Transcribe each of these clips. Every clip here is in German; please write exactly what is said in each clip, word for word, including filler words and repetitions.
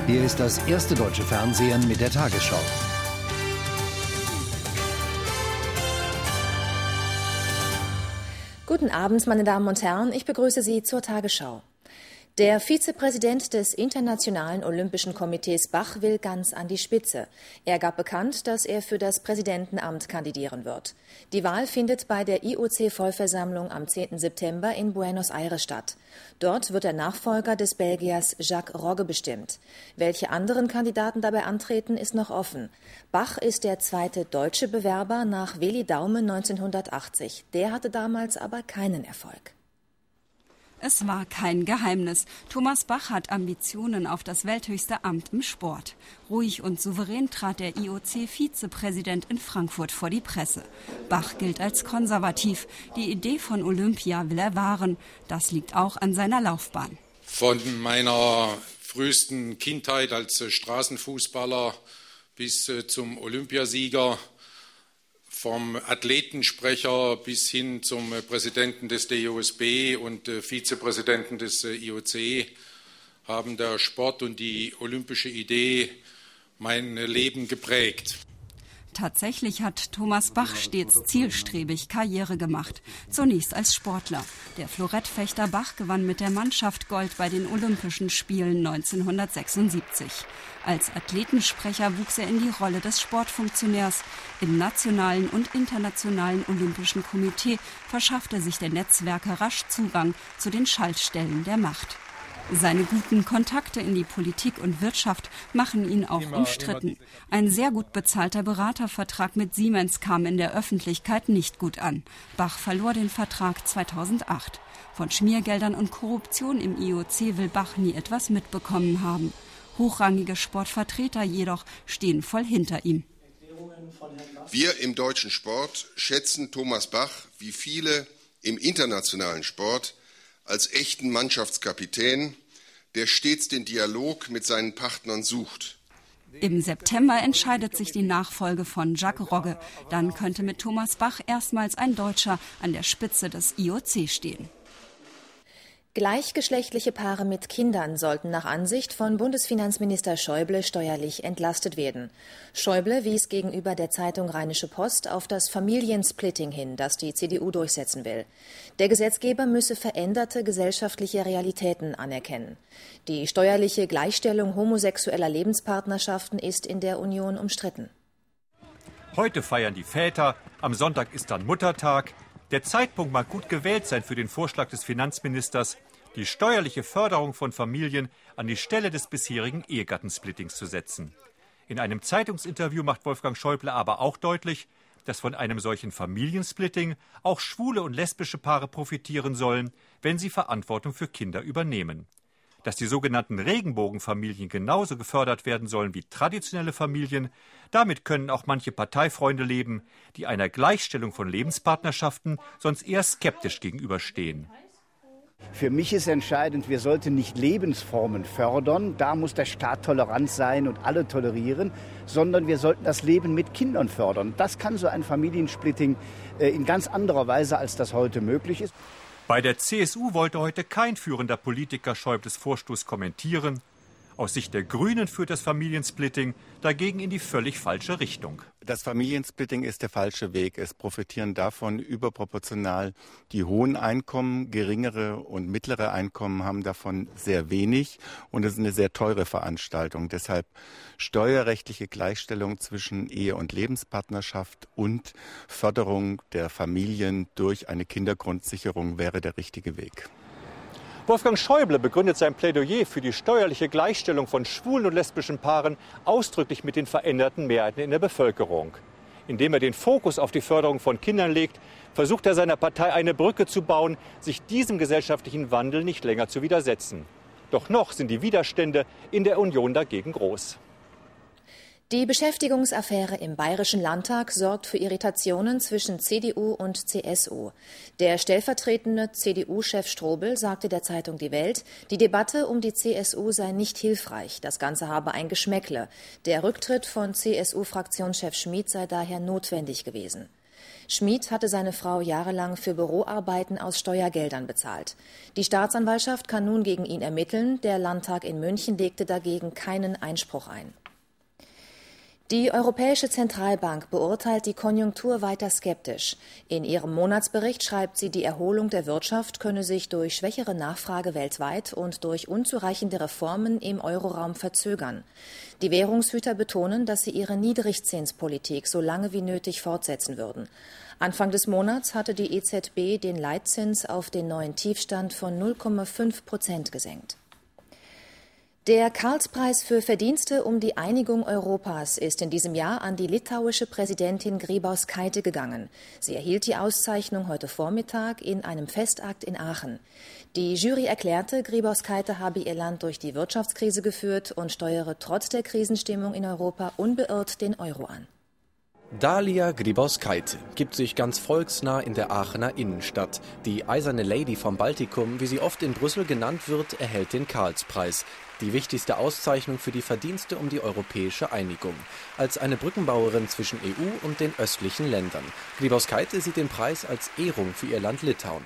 Hier ist das erste deutsche Fernsehen mit der Tagesschau. Guten Abend, meine Damen und Herren, ich begrüße Sie zur Tagesschau. Der Vizepräsident des Internationalen Olympischen Komitees Bach will ganz an die Spitze. Er gab bekannt, dass er für das Präsidentenamt kandidieren wird. Die Wahl findet bei der I O C-Vollversammlung am zehnten September in Buenos Aires statt. Dort wird der Nachfolger des Belgiers Jacques Rogge bestimmt. Welche anderen Kandidaten dabei antreten, ist noch offen. Bach ist der zweite deutsche Bewerber nach Willi Daume neunzehnhundertachtzig. Der hatte damals aber keinen Erfolg. Es war kein Geheimnis. Thomas Bach hat Ambitionen auf das welthöchste Amt im Sport. Ruhig und souverän trat der I O C-Vizepräsident in Frankfurt vor die Presse. Bach gilt als konservativ. Die Idee von Olympia will er wahren. Das liegt auch an seiner Laufbahn. Von meiner frühesten Kindheit als Straßenfußballer bis zum Olympiasieger, vom Athletensprecher bis hin zum Präsidenten des D O S B und Vizepräsidenten des I O C haben der Sport und die olympische Idee mein Leben geprägt. Tatsächlich hat Thomas Bach stets zielstrebig Karriere gemacht. Zunächst als Sportler. Der Florettfechter Bach gewann mit der Mannschaft Gold bei den Olympischen Spielen neunzehnhundertsechsundsiebzig. Als Athletensprecher wuchs er in die Rolle des Sportfunktionärs. Im nationalen und internationalen Olympischen Komitee verschaffte sich der Netzwerker rasch Zugang zu den Schaltstellen der Macht. Seine guten Kontakte in die Politik und Wirtschaft machen ihn auch immer, umstritten. Ein sehr gut bezahlter Beratervertrag mit Siemens kam in der Öffentlichkeit nicht gut an. Bach verlor den Vertrag zweitausendacht. Von Schmiergeldern und Korruption im I O C will Bach nie etwas mitbekommen haben. Hochrangige Sportvertreter jedoch stehen voll hinter ihm. Wir im deutschen Sport schätzen Thomas Bach wie viele im internationalen Sport als echten Mannschaftskapitän, der stets den Dialog mit seinen Partnern sucht. Im September entscheidet sich die Nachfolge von Jacques Rogge. Dann könnte mit Thomas Bach erstmals ein Deutscher an der Spitze des I O C stehen. Gleichgeschlechtliche Paare mit Kindern sollten nach Ansicht von Bundesfinanzminister Schäuble steuerlich entlastet werden. Schäuble wies gegenüber der Zeitung Rheinische Post auf das Familiensplitting hin, das die C D U durchsetzen will. Der Gesetzgeber müsse veränderte gesellschaftliche Realitäten anerkennen. Die steuerliche Gleichstellung homosexueller Lebenspartnerschaften ist in der Union umstritten. Heute feiern die Väter, am Sonntag ist dann Muttertag. Der Zeitpunkt mag gut gewählt sein für den Vorschlag des Finanzministers, die steuerliche Förderung von Familien an die Stelle des bisherigen Ehegattensplittings zu setzen. In einem Zeitungsinterview macht Wolfgang Schäuble aber auch deutlich, dass von einem solchen Familiensplitting auch schwule und lesbische Paare profitieren sollen, wenn sie Verantwortung für Kinder übernehmen. Dass die sogenannten Regenbogenfamilien genauso gefördert werden sollen wie traditionelle Familien, damit können auch manche Parteifreunde leben, die einer Gleichstellung von Lebenspartnerschaften sonst eher skeptisch gegenüberstehen. Für mich ist entscheidend, wir sollten nicht Lebensformen fördern, da muss der Staat tolerant sein und alle tolerieren, sondern wir sollten das Leben mit Kindern fördern. Das kann so ein Familiensplitting in ganz anderer Weise, als das heute möglich ist. Bei der C S U wollte heute kein führender Politiker Schäubles Vorstoß kommentieren. Aus Sicht der Grünen führt das Familiensplitting dagegen in die völlig falsche Richtung. Das Familiensplitting ist der falsche Weg. Es profitieren davon überproportional die hohen Einkommen. Geringere und mittlere Einkommen haben davon sehr wenig. Und es ist eine sehr teure Veranstaltung. Deshalb steuerrechtliche Gleichstellung zwischen Ehe- und Lebenspartnerschaft und Förderung der Familien durch eine Kindergrundsicherung wäre der richtige Weg. Wolfgang Schäuble begründet sein Plädoyer für die steuerliche Gleichstellung von schwulen und lesbischen Paaren ausdrücklich mit den veränderten Mehrheiten in der Bevölkerung. Indem er den Fokus auf die Förderung von Kindern legt, versucht er seiner Partei eine Brücke zu bauen, sich diesem gesellschaftlichen Wandel nicht länger zu widersetzen. Doch noch sind die Widerstände in der Union dagegen groß. Die Beschäftigungsaffäre im Bayerischen Landtag sorgt für Irritationen zwischen C D U und C S U. Der stellvertretende C D U-Chef Strobel sagte der Zeitung Die Welt, die Debatte um die C S U sei nicht hilfreich, das Ganze habe ein Geschmäckle. Der Rücktritt von C S U-Fraktionschef Schmid sei daher notwendig gewesen. Schmid hatte seine Frau jahrelang für Büroarbeiten aus Steuergeldern bezahlt. Die Staatsanwaltschaft kann nun gegen ihn ermitteln. Der Landtag in München legte dagegen keinen Einspruch ein. Die Europäische Zentralbank beurteilt die Konjunktur weiter skeptisch. In ihrem Monatsbericht schreibt sie, die Erholung der Wirtschaft könne sich durch schwächere Nachfrage weltweit und durch unzureichende Reformen im Euroraum verzögern. Die Währungshüter betonen, dass sie ihre Niedrigzinspolitik so lange wie nötig fortsetzen würden. Anfang des Monats hatte die E Z B den Leitzins auf den neuen Tiefstand von null Komma fünf Prozent gesenkt. Der Karlspreis für Verdienste um die Einigung Europas ist in diesem Jahr an die litauische Präsidentin Grybauskaite gegangen. Sie erhielt die Auszeichnung heute Vormittag in einem Festakt in Aachen. Die Jury erklärte, Grybauskaite habe ihr Land durch die Wirtschaftskrise geführt und steuere trotz der Krisenstimmung in Europa unbeirrt den Euro an. Dalia Grybauskaite gibt sich ganz volksnah in der Aachener Innenstadt. Die eiserne Lady vom Baltikum, wie sie oft in Brüssel genannt wird, erhält den Karlspreis. Die wichtigste Auszeichnung für die Verdienste um die europäische Einigung. Als eine Brückenbauerin zwischen E U und den östlichen Ländern. Grybauskaite sieht den Preis als Ehrung für ihr Land Litauen.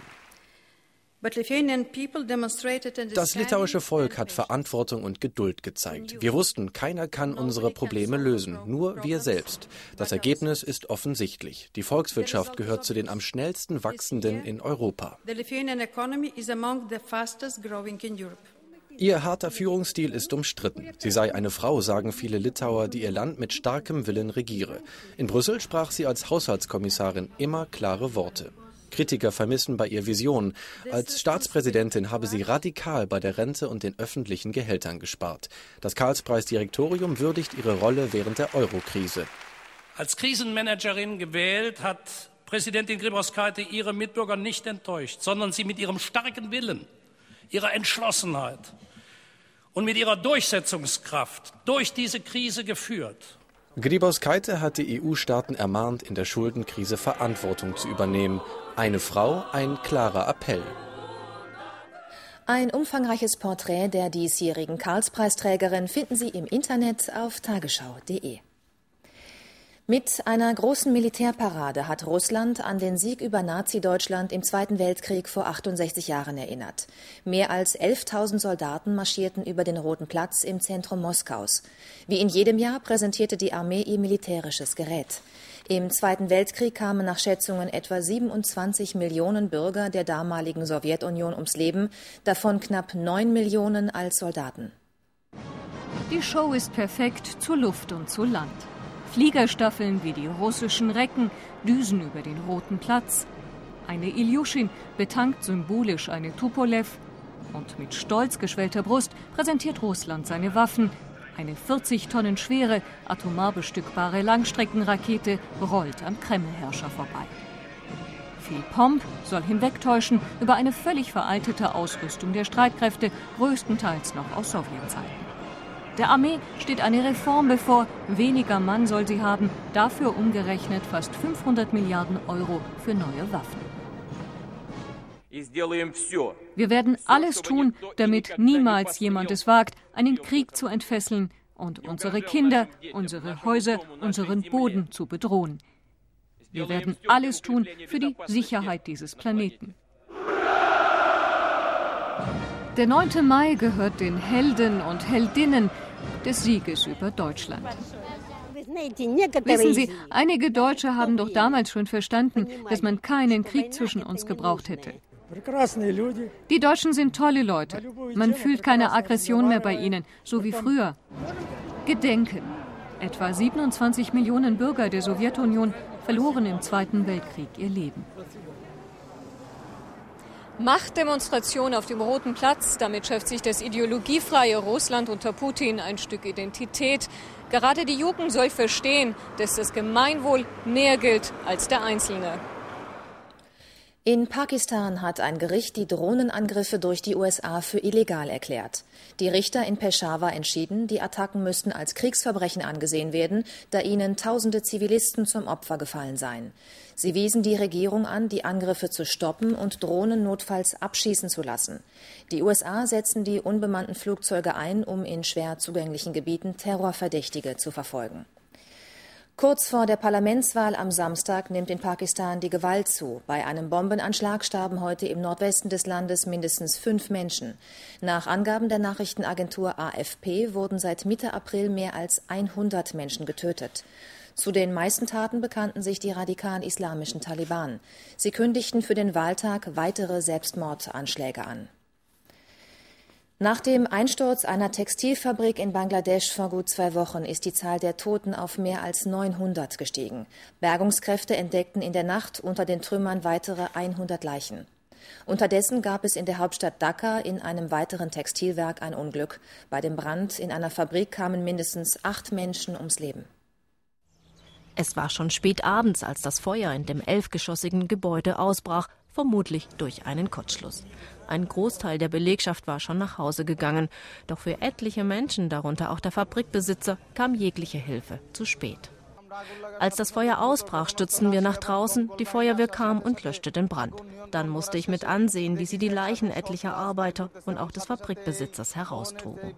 Das litauische Volk hat Verantwortung und Geduld gezeigt. Wir wussten, keiner kann unsere Probleme lösen, nur wir selbst. Das Ergebnis ist offensichtlich. Die Volkswirtschaft gehört zu den am schnellsten wachsenden in Europa. Ihr harter Führungsstil ist umstritten. Sie sei eine Frau, sagen viele Litauer, die ihr Land mit starkem Willen regiere. In Brüssel sprach sie als Haushaltskommissarin immer klare Worte. Kritiker vermissen bei ihr Visionen. Als Staatspräsidentin habe sie radikal bei der Rente und den öffentlichen Gehältern gespart. Das Karlspreis-Direktorium würdigt ihre Rolle während der Euro-Krise. Als Krisenmanagerin gewählt hat Präsidentin Grybauskaite ihre Mitbürger nicht enttäuscht, sondern sie mit ihrem starken Willen, ihrer Entschlossenheit und mit ihrer Durchsetzungskraft durch diese Krise geführt. Grybauskaite hat die E U-Staaten ermahnt, in der Schuldenkrise Verantwortung zu übernehmen. Eine Frau, ein klarer Appell. Ein umfangreiches Porträt der diesjährigen Karlspreisträgerin finden Sie im Internet auf tagesschau punkt de. Mit einer großen Militärparade hat Russland an den Sieg über Nazi-Deutschland im Zweiten Weltkrieg vor achtundsechzig Jahren erinnert. Mehr als elftausend Soldaten marschierten über den Roten Platz im Zentrum Moskaus. Wie in jedem Jahr präsentierte die Armee ihr militärisches Gerät. Im Zweiten Weltkrieg kamen nach Schätzungen etwa siebenundzwanzig Millionen Bürger der damaligen Sowjetunion ums Leben, davon knapp neun Millionen als Soldaten. Die Show ist perfekt zur Luft und zu Land. Fliegerstaffeln wie die russischen Recken düsen über den Roten Platz. Eine Iljuschin betankt symbolisch eine Tupolew. Und mit stolz geschwellter Brust präsentiert Russland seine Waffen. Eine vierzig Tonnen schwere, atomar bestückbare Langstreckenrakete rollt am Kremlherrscher vorbei. Viel Pomp soll hinwegtäuschen über eine völlig veraltete Ausrüstung der Streitkräfte, größtenteils noch aus Sowjetzeiten. Der Armee steht eine Reform bevor. Weniger Mann soll sie haben, dafür umgerechnet fast fünfhundert Milliarden Euro für neue Waffen. Wir werden alles tun, damit niemals jemand es wagt, einen Krieg zu entfesseln und unsere Kinder, unsere Häuser, unseren Boden zu bedrohen. Wir werden alles tun für die Sicherheit dieses Planeten. Der neunte Mai gehört den Helden und Heldinnen des Sieges über Deutschland. Wissen Sie, einige Deutsche haben doch damals schon verstanden, dass man keinen Krieg zwischen uns gebraucht hätte. Die Deutschen sind tolle Leute. Man fühlt keine Aggression mehr bei ihnen, so wie früher. Gedenken. Etwa siebenundzwanzig Millionen Bürger der Sowjetunion verloren im Zweiten Weltkrieg ihr Leben. Machtdemonstration auf dem Roten Platz. Damit schafft sich das ideologiefreie Russland unter Putin ein Stück Identität. Gerade die Jugend soll verstehen, dass das Gemeinwohl mehr gilt als der Einzelne. In Pakistan hat ein Gericht die Drohnenangriffe durch die U S A für illegal erklärt. Die Richter in Peshawar entschieden, die Attacken müssten als Kriegsverbrechen angesehen werden, da ihnen tausende Zivilisten zum Opfer gefallen seien. Sie wiesen die Regierung an, die Angriffe zu stoppen und Drohnen notfalls abschießen zu lassen. Die U S A setzen die unbemannten Flugzeuge ein, um in schwer zugänglichen Gebieten Terrorverdächtige zu verfolgen. Kurz vor der Parlamentswahl am Samstag nimmt in Pakistan die Gewalt zu. Bei einem Bombenanschlag starben heute im Nordwesten des Landes mindestens fünf Menschen. Nach Angaben der Nachrichtenagentur A F P wurden seit Mitte April mehr als hundert Menschen getötet. Zu den meisten Taten bekannten sich die radikal-islamischen Taliban. Sie kündigten für den Wahltag weitere Selbstmordanschläge an. Nach dem Einsturz einer Textilfabrik in Bangladesch vor gut zwei Wochen ist die Zahl der Toten auf mehr als neunhundert gestiegen. Bergungskräfte entdeckten in der Nacht unter den Trümmern weitere hundert Leichen. Unterdessen gab es in der Hauptstadt Dhaka in einem weiteren Textilwerk ein Unglück. Bei dem Brand in einer Fabrik kamen mindestens acht Menschen ums Leben. Es war schon spät abends, als das Feuer in dem elfgeschossigen Gebäude ausbrach, vermutlich durch einen Kurzschluss. Ein Großteil der Belegschaft war schon nach Hause gegangen. Doch für etliche Menschen, darunter auch der Fabrikbesitzer, kam jegliche Hilfe zu spät. Als das Feuer ausbrach, stürzten wir nach draußen. Die Feuerwehr kam und löschte den Brand. Dann musste ich mit ansehen, wie sie die Leichen etlicher Arbeiter und auch des Fabrikbesitzers heraustrugen.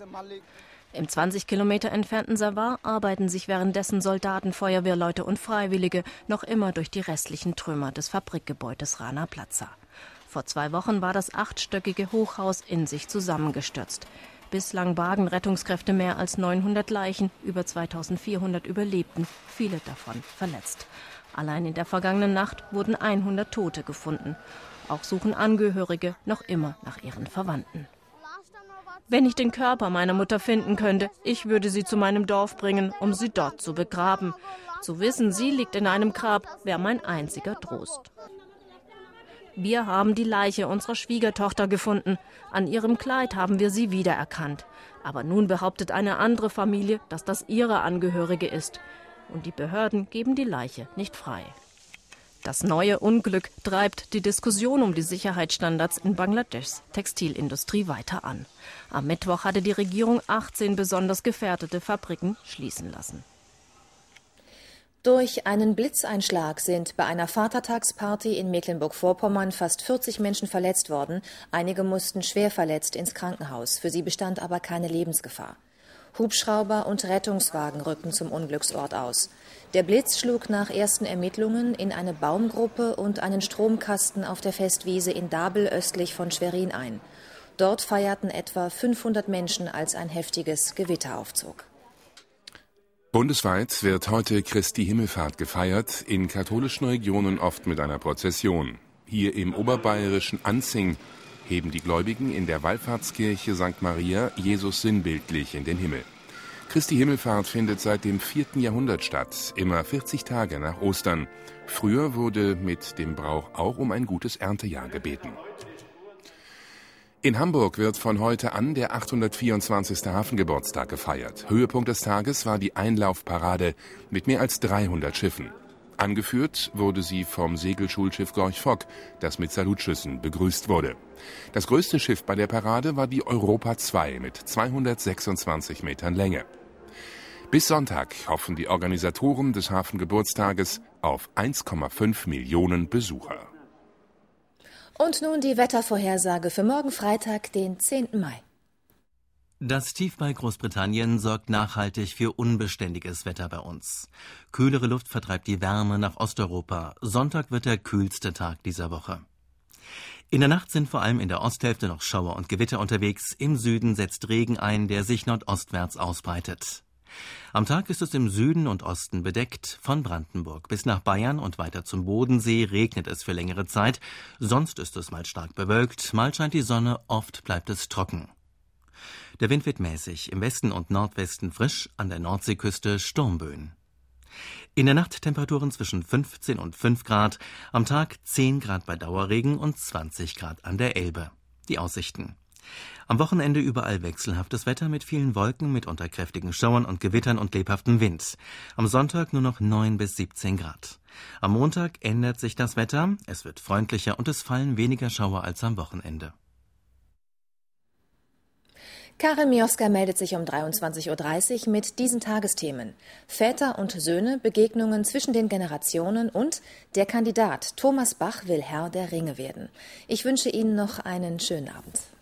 Im zwanzig Kilometer entfernten Savar arbeiten sich währenddessen Soldaten, Feuerwehrleute und Freiwillige noch immer durch die restlichen Trümmer des Fabrikgebäudes Rana Plaza. Vor zwei Wochen war das achtstöckige Hochhaus in sich zusammengestürzt. Bislang bargen Rettungskräfte mehr als neunhundert Leichen, über zweitausendvierhundert überlebten, viele davon verletzt. Allein in der vergangenen Nacht wurden hundert Tote gefunden. Auch suchen Angehörige noch immer nach ihren Verwandten. Wenn ich den Körper meiner Mutter finden könnte, ich würde sie zu meinem Dorf bringen, um sie dort zu begraben. Zu wissen, sie liegt in einem Grab, wäre mein einziger Trost. Wir haben die Leiche unserer Schwiegertochter gefunden. An ihrem Kleid haben wir sie wiedererkannt. Aber nun behauptet eine andere Familie, dass das ihre Angehörige ist. Und die Behörden geben die Leiche nicht frei. Das neue Unglück treibt die Diskussion um die Sicherheitsstandards in Bangladeschs Textilindustrie weiter an. Am Mittwoch hatte die Regierung achtzehn besonders gefährdete Fabriken schließen lassen. Durch einen Blitzeinschlag sind bei einer Vatertagsparty in Mecklenburg-Vorpommern fast vierzig Menschen verletzt worden. Einige mussten schwer verletzt ins Krankenhaus. Für sie bestand aber keine Lebensgefahr. Hubschrauber und Rettungswagen rückten zum Unglücksort aus. Der Blitz schlug nach ersten Ermittlungen in eine Baumgruppe und einen Stromkasten auf der Festwiese in Dabel östlich von Schwerin ein. Dort feierten etwa fünfhundert Menschen, als ein heftiges Gewitter aufzog. Bundesweit wird heute Christi Himmelfahrt gefeiert, in katholischen Regionen oft mit einer Prozession. Hier im oberbayerischen Anzing heben die Gläubigen in der Wallfahrtskirche Sankt Maria Jesus sinnbildlich in den Himmel. Christi Himmelfahrt findet seit dem vierten Jahrhundert statt, immer vierzig Tage nach Ostern. Früher wurde mit dem Brauch auch um ein gutes Erntejahr gebeten. In Hamburg wird von heute an der achthundertvierundzwanzigste Hafengeburtstag gefeiert. Höhepunkt des Tages war die Einlaufparade mit mehr als dreihundert Schiffen. Angeführt wurde sie vom Segelschulschiff Gorch Fock, das mit Salutschüssen begrüßt wurde. Das größte Schiff bei der Parade war die Europa zwei mit zweihundertsechsundzwanzig Metern Länge. Bis Sonntag hoffen die Organisatoren des Hafengeburtstages auf eins Komma fünf Millionen Besucher. Und nun die Wettervorhersage für morgen Freitag, den zehnten Mai. Das Tief bei Großbritannien sorgt nachhaltig für unbeständiges Wetter bei uns. Kühlere Luft vertreibt die Wärme nach Osteuropa. Sonntag wird der kühlste Tag dieser Woche. In der Nacht sind vor allem in der Osthälfte noch Schauer und Gewitter unterwegs. Im Süden setzt Regen ein, der sich nordostwärts ausbreitet. Am Tag ist es im Süden und Osten bedeckt. Von Brandenburg bis nach Bayern und weiter zum Bodensee regnet es für längere Zeit. Sonst ist es mal stark bewölkt, mal scheint die Sonne, oft bleibt es trocken. Der Wind wird mäßig, im Westen und Nordwesten frisch, an der Nordseeküste Sturmböen. In der Nacht Temperaturen zwischen fünfzehn und fünf Grad, am Tag zehn Grad bei Dauerregen und zwanzig Grad an der Elbe. Die Aussichten. Am Wochenende überall wechselhaftes Wetter mit vielen Wolken, mitunter kräftigen Schauern und Gewittern und lebhaftem Wind. Am Sonntag nur noch neun bis siebzehn Grad. Am Montag ändert sich das Wetter, es wird freundlicher und es fallen weniger Schauer als am Wochenende. Karin Mioska meldet sich um dreiundzwanzig Uhr dreißig mit diesen Tagesthemen. Väter und Söhne, Begegnungen zwischen den Generationen und der Kandidat Thomas Bach will Herr der Ringe werden. Ich wünsche Ihnen noch einen schönen Abend.